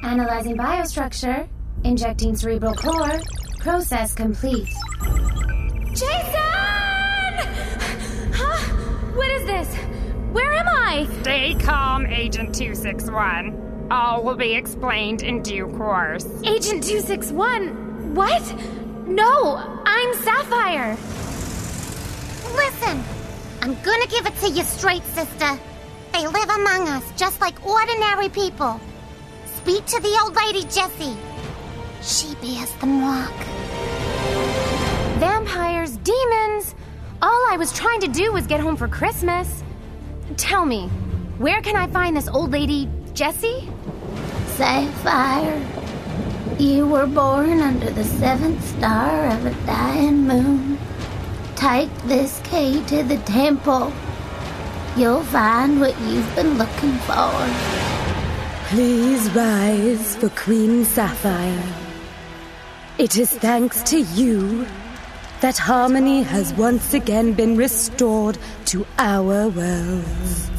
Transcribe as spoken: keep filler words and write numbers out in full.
Analyzing biostructure. Injecting cerebral core. Process complete. Jason! Huh? What is this? Where am I? Stay calm, Agent two six one. All will be explained in due course. Agent two six one? What? No, I'm Sapphire. Listen, I'm gonna give it to you straight, sister. They live among us, just like ordinary people. Speak to the old lady, Jessie. She bears the mark. Vampires, demons. All I was trying to do was get home for Christmas. Tell me, where can I find this old lady, Jessie? Sapphire, you were born under the seventh star of a dying moon. Take this key to the temple. You'll find what you've been looking for. Please rise for Queen Sapphire. It is thanks to you that harmony has once again been restored to our worlds.